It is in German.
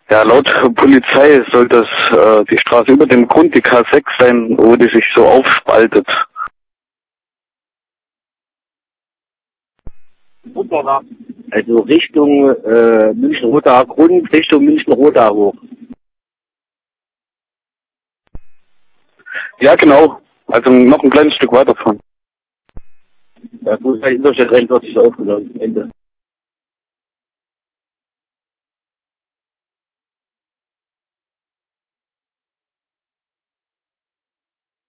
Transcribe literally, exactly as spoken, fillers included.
Ja, laut Polizei soll das äh, die Straße über dem Grund, die K sechs sein, wo die sich so aufspaltet. Also Richtung äh, München-Roter Grund, Richtung München-Roter hoch. Ja, genau. Also noch ein kleines Stück weiter fahren. Ja, gut, bei Ingolstadt wird sich aufgenommen. Ende.